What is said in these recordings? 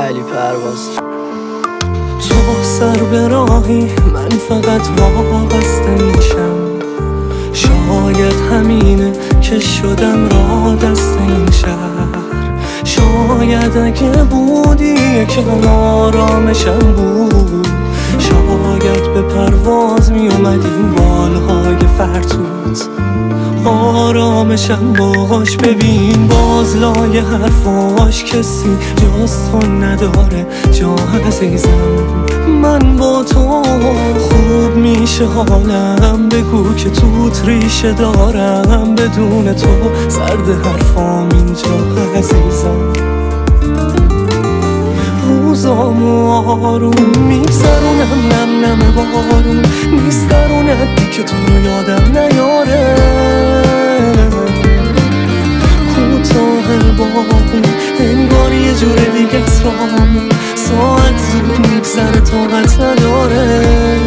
علی پرواز. تو سر به راهی من فقط وابسته میشم، شاید همینه که شدم را دست این شهر. شاید اگه بودی که آرامشم بود، شاید به پرواز می اومد این بالهای فرتوت. آرامشم باش، ببین باز لای حرفاش کسی جز تو نداره جا عزیزم. من با تو خوب میشه حالم، بگو که توت ریشه دارم، بدون تو سرد حرفام اینجا عزیزم. روزامو آروم میگذرونم، نم نم بارون میسترونت که تو رو یادم نیاره. کوتاه باقون انگار یه جور دیگه اسرامون، ساعت زود میگذره طاقت نداره.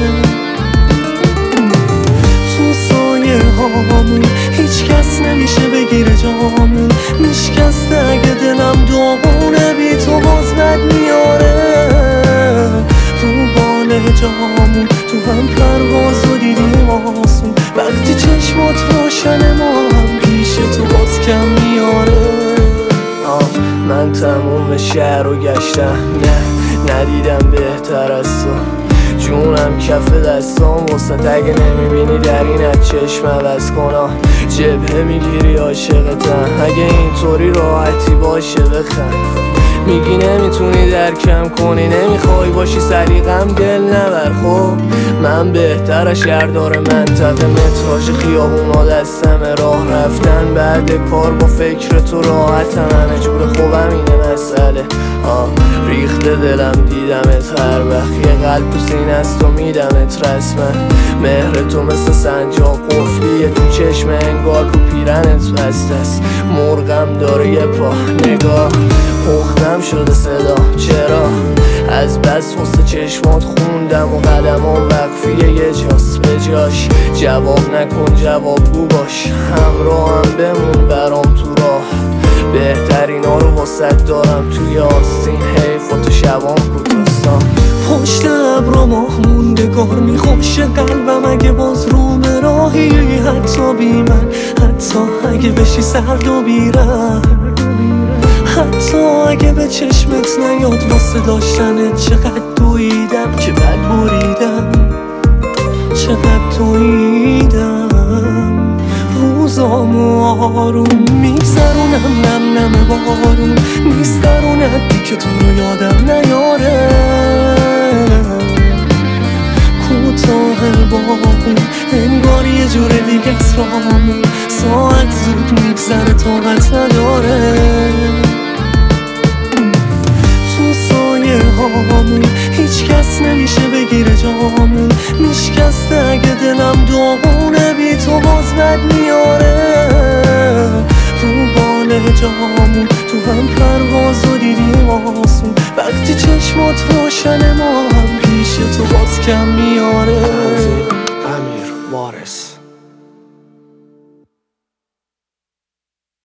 تو سایه هامون هیچ کس نمیشه بگیره جامون، میشکسته اگه دلم داغونه، بی تو باز بد میاره. رو بال جامون تو هم پرواز و دیدیم آسون، وقتی چشمات روشن ما هم پیش تو باز کم میاره. من تموم شهر رو گشتم، ندیدم بهتر از تو. جونم کف دستام وسط، اگه نمیبینی در اینت چشم عوض کنا. جبهه میگیری عاشقتم، اگه اینطوری راحتی باشه بخند. میگی نمیتونی درکم کنی، نمیخوای باشی سلیقم دل نبر. خب من بهتر از شهردار منطقه، متراژ خیابونا دستم، راه رفتن بعد کار با فکر تو راحتم. همه جور خوبم اینه مسئله، ریخته دلم دیدمت هر وقت، یه قلب تو سینه است و میدمت رسمن. مهر تو مثل سنجاق قفلیه تو چشم، انگار رو پیرنت بسته است. مرغم داره یه پا نگاه، پختم شده صدا چرا از بس وسط چشمات خوندم و قدمام وقفیه یه جاست به جاش. جواب نکن جوابگو باش، همراهم بمون برام تو راه. بهترینا رو واسط دارم توی آستین، حیف و تو شبام کوتاستان. پشت ابرا ماه موندگار میخوشه قلبم اگه باز رو به راهی، حتی بی من، حتی اگه بشی سرد و بیرم، حتی اگه به چشمت نیاد واسه داشتنت. چقدر دویدم که بد بریدم، چقدر دویدم. روزامو آروم میگذرونم، نم نم بارون میسترونت که تو رو یادم نیاره. کوتاه باقون انگار یه جور دیگه اسرامون، ساعت زود میگذره طاقت نداره. تو سایه هامون هیچ کس نمیشه بگیره جامون، میشکسته اگه دلم داغونه، بی تو باز بد میاره. رو بال جامون تو هم پرواز و دیدیم آسون، وقتی چشمات روشن ما هم پیش تو باز کم میاره. امیر وارث.